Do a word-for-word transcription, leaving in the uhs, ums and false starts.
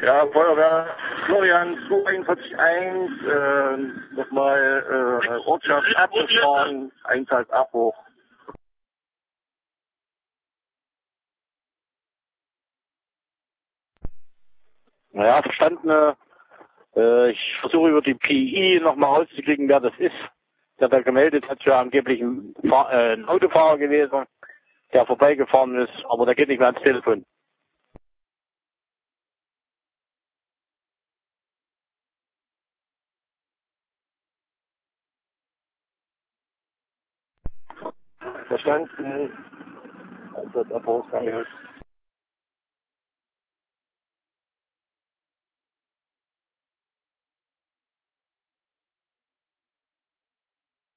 Ja, Feuerwehr Florian zwei vier eins, äh, nochmal äh, Ortschaft abgefahren, Einsatzabbruch. Naja, verstanden. Äh, ich versuche über die P I nochmal rauszukriegen, wer das ist. Der da gemeldet hat, ja angeblich ein, Fahr äh, ein Autofahrer gewesen, der vorbeigefahren ist, aber der geht nicht mehr ans Telefon. Verstanden. Einsatzabbruch, danke.